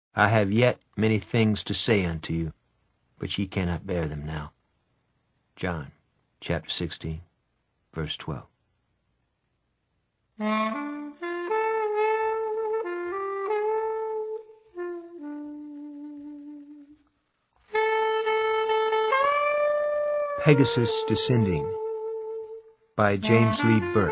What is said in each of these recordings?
I have yet many things to say unto you, but ye cannot bear them now. John, chapter 16, verse 12. Pegasus Descending by James Lee Burke.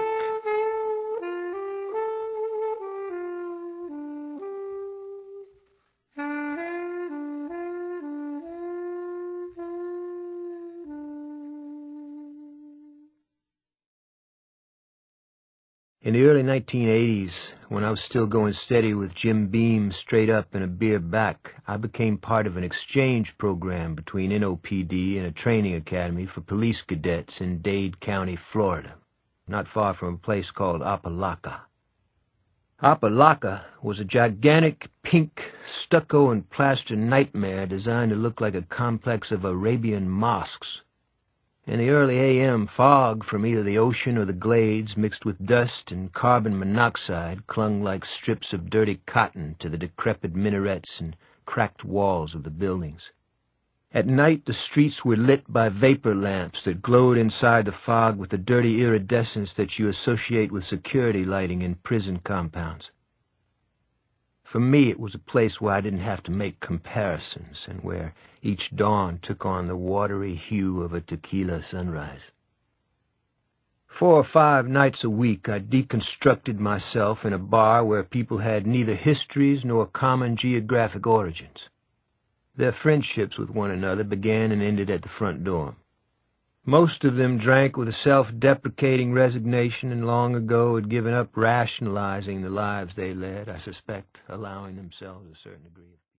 In the early 1980s, when I was still going steady with Jim Beam straight up and a beer back, I became part of an exchange program between NOPD and a training academy for police cadets in Dade County, Florida, not far from a place called Opa-locka. Opa-locka was a gigantic pink stucco and plaster nightmare designed to look like a complex of Arabian mosques. In the early a.m., fog from either the ocean or the glades mixed with dust and carbon monoxide clung like strips of dirty cotton to the decrepit minarets and cracked walls of the buildings. At night, the streets were lit by vapor lamps that glowed inside the fog with the dirty iridescence that you associate with security lighting in prison compounds. For me, it was a place where I didn't have to make comparisons and where each dawn took on the watery hue of a tequila sunrise. 4 or 5 nights a week, I deconstructed myself in a bar where people had neither histories nor common geographic origins. Their friendships with one another began and ended at the front door. Most of them drank with a self-deprecating resignation and long ago had given up rationalizing the lives they led, I suspect, allowing themselves a certain degree of